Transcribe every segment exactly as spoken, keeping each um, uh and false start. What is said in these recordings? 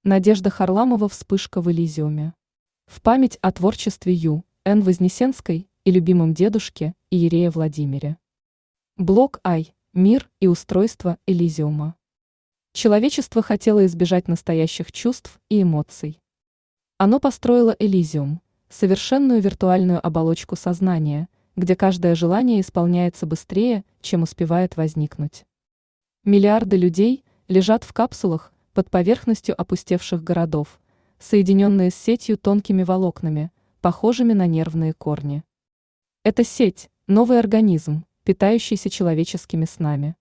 Надежда Харламова «Вспышка в Элизиуме». В память о творчестве Ю. Н. Вознесенской и любимом дедушке Иерея Владимире. Блок Ай. Мир и устройство Элизиума. Человечество хотело избежать настоящих чувств и эмоций. Оно построило Элизиум, совершенную виртуальную оболочку сознания, где каждое желание исполняется быстрее, чем успевает возникнуть. Миллиарды людей лежат в капсулах под поверхностью опустевших городов, соединенные с сетью тонкими волокнами, похожими на нервные корни. Эта сеть – новый организм, питающийся человеческими снами.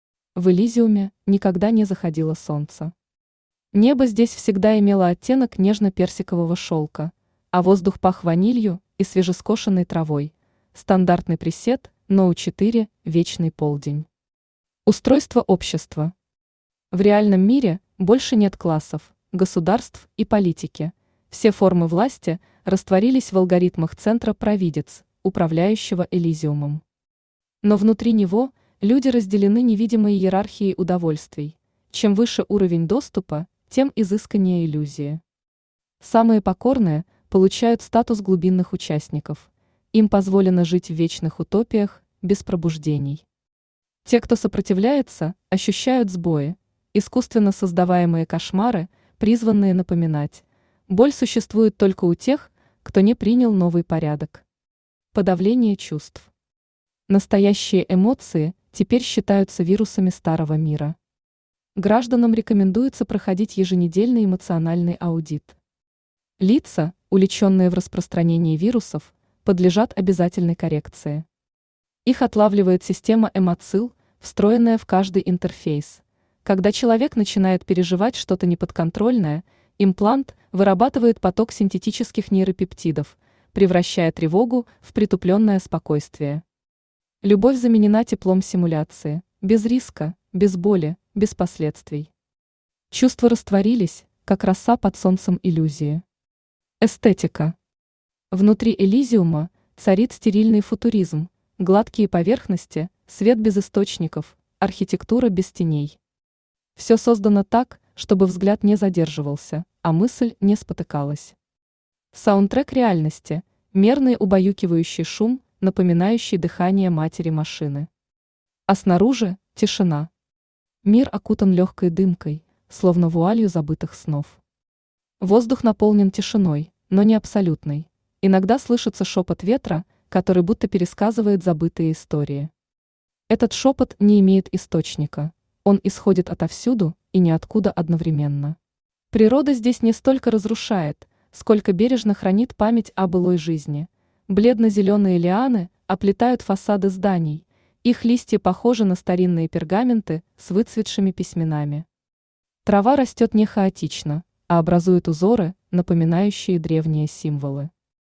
В Элизиуме никогда не заходило солнце. Небо здесь всегда имело оттенок нежно-персикового шелка, а воздух пах ванилью и свежескошенной травой. Стандартный пресет ноу четыре вечный полдень. Устройство общества. В реальном мире больше нет классов, государств и политики. Все формы власти растворились в алгоритмах центра провидец, управляющего Элизиумом. Но внутри него люди разделены невидимой иерархией удовольствий. Чем выше уровень доступа, тем изысканнее иллюзии. Самые покорные получают статус глубинных участников. Им позволено жить в вечных утопиях, без пробуждений. Те, кто сопротивляется, ощущают сбои, искусственно создаваемые кошмары, призванные напоминать: боль существует только у тех, кто не принял новый порядок. Подавление чувств. Настоящие эмоции теперь считаются вирусами старого мира. Гражданам рекомендуется проходить еженедельный эмоциональный аудит. Лица, уличенные в распространении вирусов, подлежат обязательной коррекции. Их отлавливает система эмоцил, встроенная в каждый интерфейс. Когда человек начинает переживать что-то неподконтрольное, имплант вырабатывает поток синтетических нейропептидов, превращая тревогу в притупленное спокойствие. Любовь заменена теплом симуляции, без риска, без боли, без последствий. Чувства растворились, как роса под солнцем иллюзии. Эстетика. Внутри Элизиума царит стерильный футуризм, гладкие поверхности, свет без источников, архитектура без теней. Все создано так, чтобы взгляд не задерживался, а мысль не спотыкалась. Саундтрек реальности – мерный убаюкивающий шум, напоминающий дыхание матери машины. А снаружи – тишина. Мир окутан легкой дымкой, словно вуалью забытых снов. Воздух наполнен тишиной, но не абсолютной. Иногда слышится шепот ветра, который будто пересказывает забытые истории. Этот шепот не имеет источника. Он исходит отовсюду и ниоткуда одновременно. Природа здесь не столько разрушает, сколько бережно хранит память о былой жизни. Бледно-зеленые лианы оплетают фасады зданий, их листья похожи на старинные пергаменты с выцветшими письменами. Трава растет не хаотично, а образует узоры, напоминающие древние символы.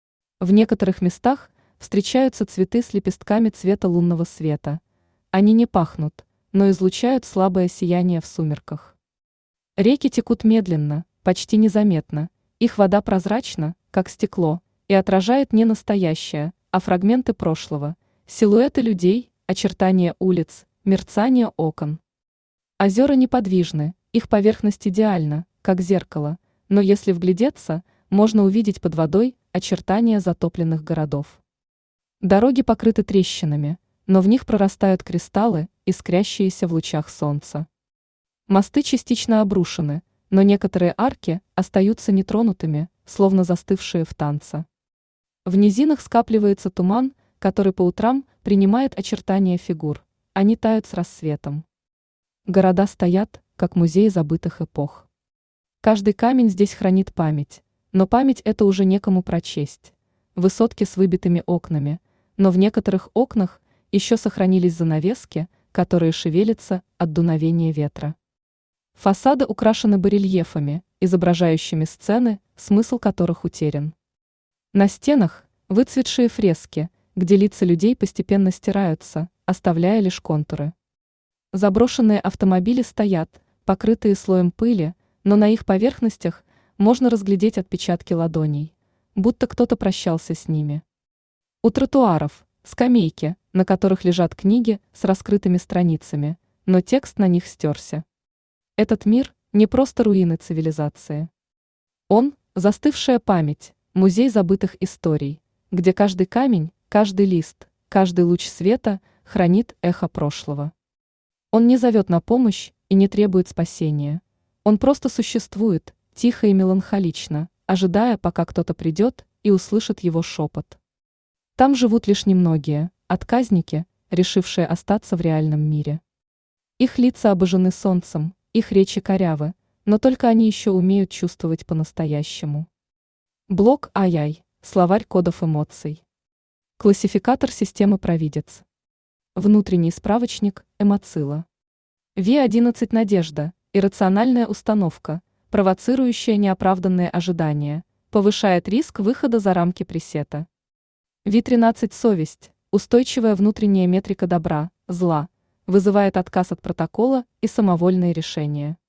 В некоторых местах встречаются цветы с лепестками цвета лунного света. Они не пахнут, но излучают слабое сияние в сумерках. Реки текут медленно, почти незаметно, их вода прозрачна, как стекло, и отражает не настоящее, а фрагменты прошлого, силуэты людей, очертания улиц, мерцание окон. Озера неподвижны, их поверхность идеальна, как зеркало, но если вглядеться, можно увидеть под водой очертания затопленных городов. Дороги покрыты трещинами, но в них прорастают кристаллы, искрящиеся в лучах солнца. Мосты частично обрушены, но некоторые арки остаются нетронутыми, словно застывшие в танце. В низинах скапливается туман, который по утрам принимает очертания фигур, они тают с рассветом. Города стоят, как музей забытых эпох. Каждый камень здесь хранит память, но память это уже некому прочесть. Высотки с выбитыми окнами, но в некоторых окнах еще сохранились занавески, которые шевелятся от дуновения ветра. Фасады украшены барельефами, изображающими сцены, смысл которых утерян. На стенах выцветшие фрески, где лица людей постепенно стираются, оставляя лишь контуры. Заброшенные автомобили стоят, покрытые слоем пыли, но на их поверхностях можно разглядеть отпечатки ладоней, будто кто-то прощался с ними. У тротуаров скамейки, на которых лежат книги с раскрытыми страницами, но текст на них стерся. Этот мир не просто руины цивилизации. Он – застывшая память, музей забытых историй, где каждый камень, каждый лист, каждый луч света хранит эхо прошлого. Он не зовет на помощь и не требует спасения. Он просто существует, тихо и меланхолично, ожидая, пока кто-то придет и услышит его шепот. Там живут лишь немногие, отказники, решившие остаться в реальном мире. Их лица обожжены солнцем, их речи корявы, но только они еще умеют чувствовать по-настоящему. Блок эй ай – словарь кодов эмоций. Классификатор системы Провидец. Внутренний справочник Эмоцила. ви одиннадцать Надежда – иррациональная установка, провоцирующая неоправданные ожидания, повышает риск выхода за рамки пресета. ви тринадцать Совесть – устойчивая внутренняя метрика добра, зла, вызывает отказ от протокола и самовольные решения.